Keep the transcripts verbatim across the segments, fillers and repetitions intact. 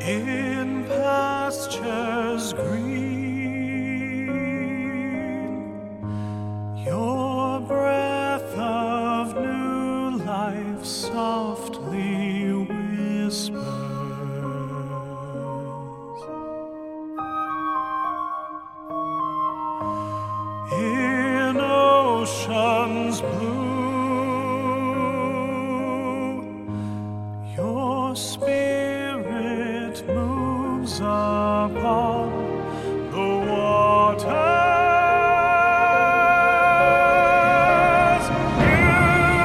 in pastures green, your breath of new life softly whispers. In oceans blue, your spirit moves upon the waters. You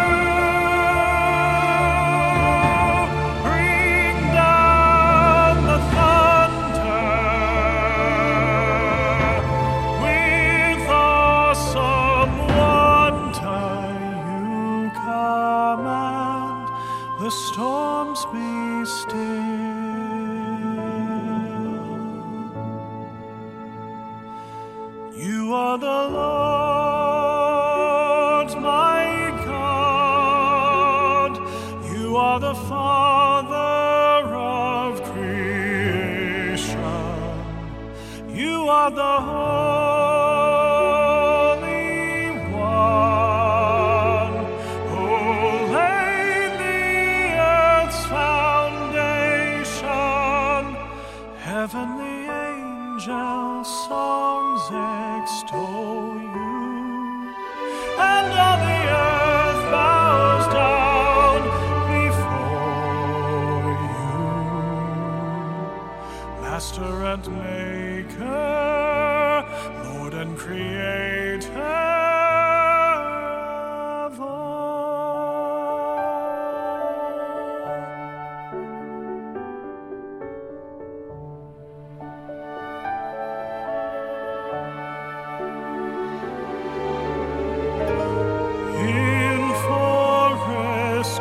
bring down the thunder with awesome wonder. You command the storms be still. You are the Lord my God. You are the Father of creation. You are the Holy One who laid the earth's foundation. Heavenly angel songs extol you, and all the earth bows down before you. Master and Maker, Lord and Creator of in forest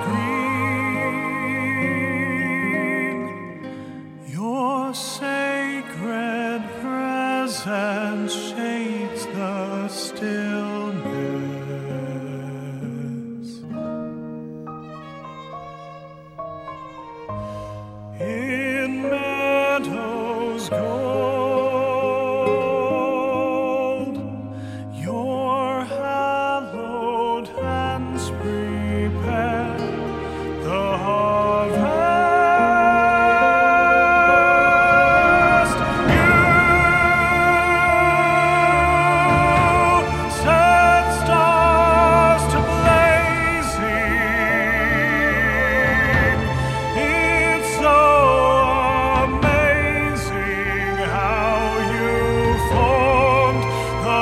green, your sacred presence shades the stillness. In meadows gold, your hallowed hands prepare the harvest. You set stars to blazing. It's so amazing how you formed the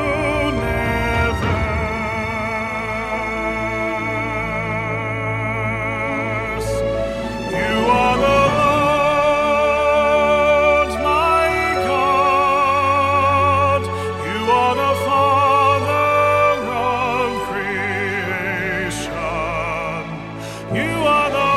universe. You are the Lord my God. You are the Father of creation. You are the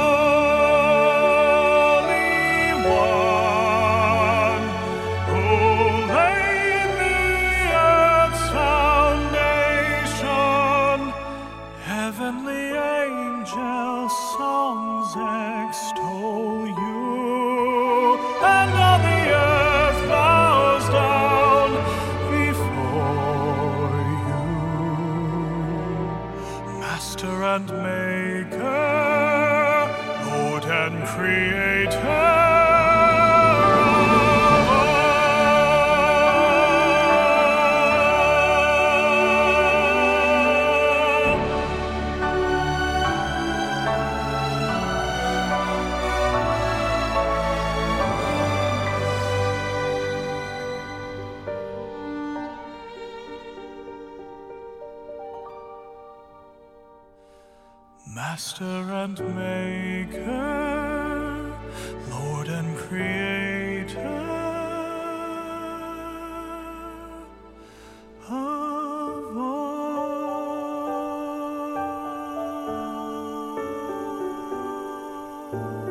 Holy One who laid the earth's foundation. Heavenly angel songs extol you, and all the earth bows down before you. Master and Maker, Lord and Creator of Master and Maker, Lord and Creator of all.